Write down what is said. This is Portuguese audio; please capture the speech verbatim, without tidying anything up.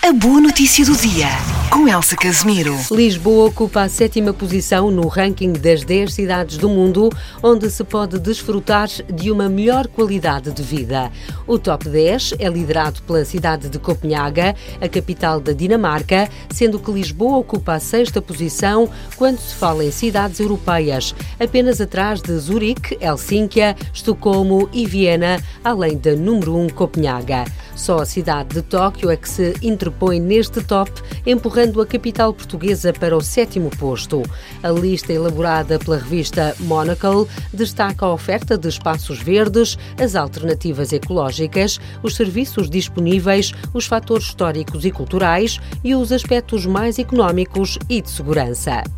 A boa notícia do dia, com Elsa Casimiro. Lisboa ocupa a sétima posição no ranking das dez cidades do mundo onde se pode desfrutar de uma melhor qualidade de vida. O top dez é liderado pela cidade de Copenhaga, a capital da Dinamarca, sendo que Lisboa ocupa a sexta posição quando se fala em cidades europeias, apenas atrás de Zurique, Helsínquia, Estocolmo e Viena, além da número um Copenhaga. Só a cidade de Tóquio é que se interpõe neste top, empurrando a capital portuguesa para o sétimo posto. A lista elaborada pela revista Monocle destaca a oferta de espaços verdes, as alternativas ecológicas, os serviços disponíveis, os fatores históricos e culturais e os aspectos mais económicos e de segurança.